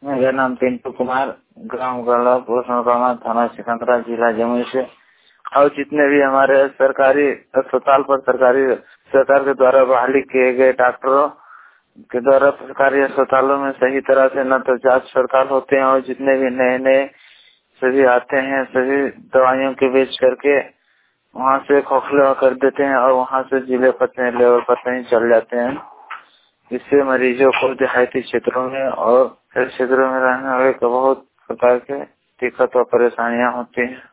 मेरा नाम पिंटू कुमार, ग्राम गला, पोस्ट मोकामा, थाना सिकंदरा, जिला जमुई से। और जितने भी हमारे सरकारी अस्पताल पर सरकार के द्वारा बहाली किए गए डॉक्टरों के द्वारा सरकारी अस्पतालों में सही तरह से न तो जांच पड़ताल होते हैं और जितने भी नए सभी आते हैं सभी दवाइयों के बेच करके वहाँ से खोखले कर देते हैं और वहाँ से जिले पते लेवल पर कहीं चल जाते हैं। इससे मरीजों को देहाती क्षेत्रों में और शहरी क्षेत्रों में रहने वाले को बहुत प्रकार के दिक्कत और परेशानियाँ होती हैं।